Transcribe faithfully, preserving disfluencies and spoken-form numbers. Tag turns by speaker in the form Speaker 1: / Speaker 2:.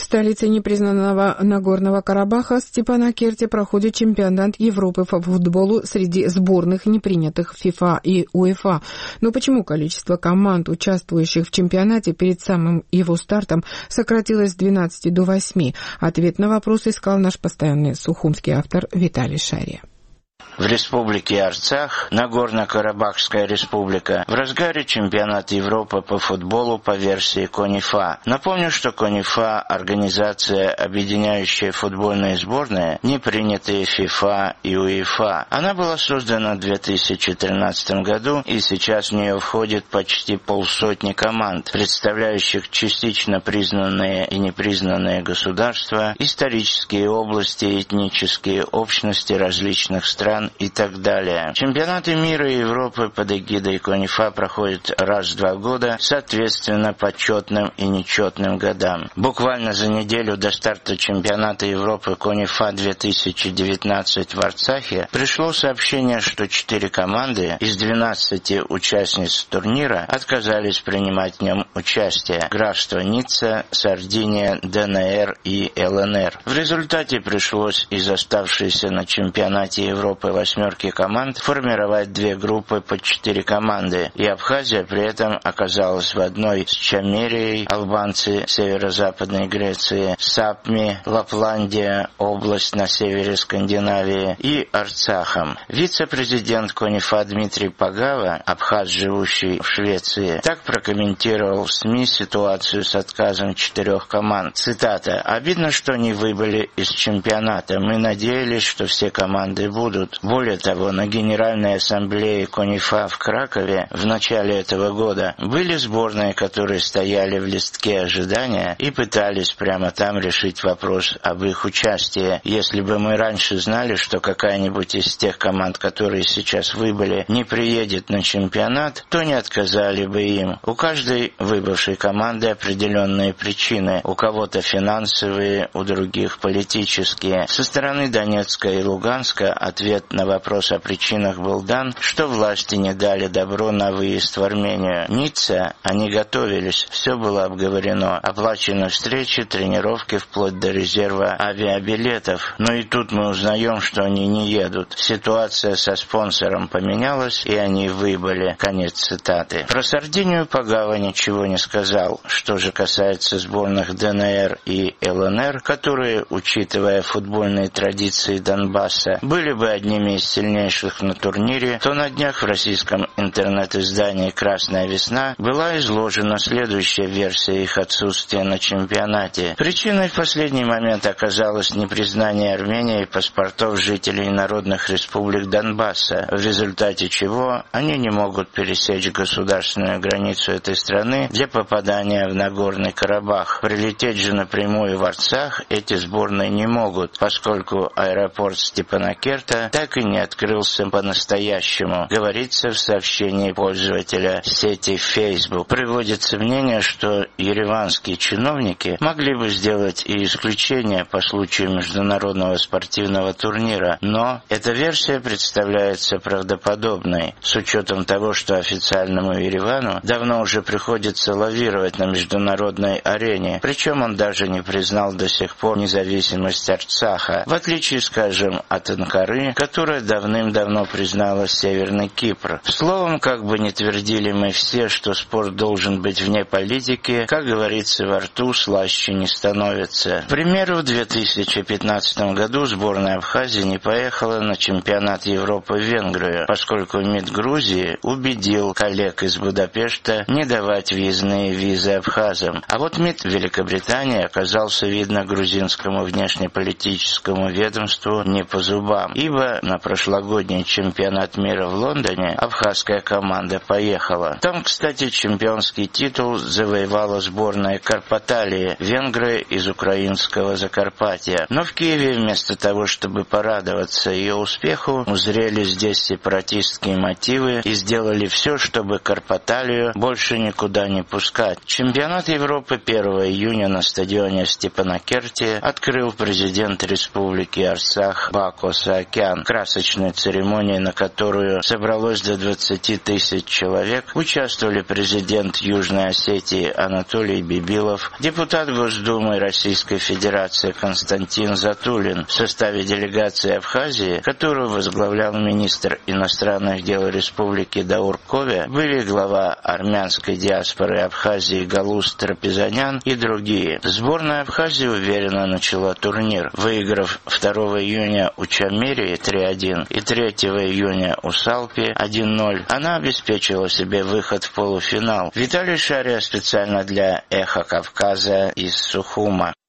Speaker 1: столице непризнанного Нагорного Карабаха Степанакерте проходит чемпионат Европы по футболу среди сборных, не принятых ФИФА и УЕФА. Но почему количество команд, участвующих в чемпионате перед самым его стартом, сократилось с двенадцати до восьми? Ответ на вопрос искал наш постоянный сухумский автор Виталий Шария.
Speaker 2: В республике Арцах, Нагорно-Карабахская республика, в разгаре чемпионат Европы по футболу по версии КОНИФА. Напомню, что КОНИФА – организация, объединяющая футбольные сборные, не принятые ФИФА и УЕФА. Она была создана в две тысячи тринадцатом году, и сейчас в нее входит почти полсотни команд, представляющих частично признанные и непризнанные государства, исторические области, этнические общности различных стран и так далее. Чемпионаты мира и Европы под эгидой КОНИФА проходят раз в два года, соответственно, почетным и нечетным годам. Буквально за неделю до старта чемпионата Европы КОНИФА две тысячи девятнадцать в Арцахе пришло сообщение, что четыре команды из двенадцати участниц турнира отказались принимать в нем участие. Графство Ницца, Сардиния, ДНР и ЛНР. В результате пришлось из оставшейся на чемпионате Европы восьмерки команд формировать две группы по четыре команды, и Абхазия при этом оказалась в одной с Чамерией, албанцы северо-западной Греции, Сапми, Лапландия, область на севере Скандинавии, и Арцахом. Вице-президент КОНИФА Дмитрий Пагава, абхаз, живущий в Швеции, так прокомментировал в СМИ ситуацию с отказом четырех команд. Цитата: «Обидно, что они выбыли из чемпионата. Мы надеялись, что все команды будут. Более того, на Генеральной ассамблее КОНИФА в Кракове в начале этого года были сборные, которые стояли в листке ожидания и пытались прямо там решить вопрос об их участии. Если бы мы раньше знали, что какая-нибудь из тех команд, которые сейчас выбыли, не приедет на чемпионат, то не отказали бы им. У каждой выбывшей команды определенные причины. У кого-то финансовые, у других политические. Со стороны Донецка и Луганска ответ на вопрос о причинах был дан, что власти не дали добро на выезд в Армению. Ницца, они готовились, все было обговорено, оплачены встречи, тренировки, вплоть до резерва авиабилетов. Но и тут мы узнаем, что они не едут. Ситуация со спонсором поменялась, и они выбыли». Конец цитаты. Про Сардинию Пагава ничего не сказал. Что же касается сборных ДНР и ЛНР, которые, учитывая футбольные традиции Донбасса, были бы одними из сильнейших на турнире, то на днях в российском интернет-издании «Красная весна» была изложена следующая версия их отсутствия на чемпионате. Причиной в последний момент оказалось непризнание Армении паспортов жителей народных республик Донбасса, в результате чего они не могут пересечь государственную границу этой страны для попадания в Нагорный Карабах. Прилететь же напрямую в Арцах эти сборные не могут, поскольку аэропорт Степанакерта так и не открылся по-настоящему, говорится в сообщении пользователя сети Facebook. Приводится мнение, что ереванские чиновники могли бы сделать и исключение по случаю международного спортивного турнира, но эта версия представляется правдоподобной, с учетом того, что официальному Еревану давно уже приходится лавировать на международной арене, причем он даже не признал до сих пор независимость Арцаха, в отличие, скажем, от Анкары, которая давным-давно признала Северный Кипр. Словом, как бы ни твердили мы все, что спорт должен быть вне политики, как говорится, во рту слаще не становится. К примеру, в две тысячи пятнадцатом году сборная Абхазии не поехала на чемпионат Европы в Венгрию, поскольку МИД Грузии убедил коллег из Будапешта не давать въездные визы абхазам. А вот МИД Великобритании оказался, видно, грузинскому внешнеполитическому ведомству не по зубам, ибо на прошлогодний чемпионат мира в Лондоне абхазская команда поехала. Там, кстати, чемпионский титул завоевала сборная Карпаталии, венгры из украинского Закарпатья. Но в Киеве вместо того, чтобы порадоваться ее успеху, узрели здесь сепаратистские мотивы и сделали все, чтобы Карпаталию больше никуда не пускать. Чемпионат Европы первого июня на стадионе в Степанакерте открыл президент республики Арцах Бако Саакян. стадион. Красочная церемония, на которую собралось до двадцати тысяч человек, участвовали президент Южной Осетии Анатолий Бибилов, депутат Госдумы Российской Федерации Константин Затулин. В составе делегации Абхазии, которую возглавлял министр иностранных дел Республики Даур Кове, были глава армянской диаспоры Абхазии Галус Трапезанян и другие. Сборная Абхазии уверенно начала турнир, выиграв второго июня у Чамерии три один и третьего июня у Салпи один ноль. Она обеспечила себе выход в полуфинал. Виталий Шария специально для «Эхо Кавказа» из Сухума.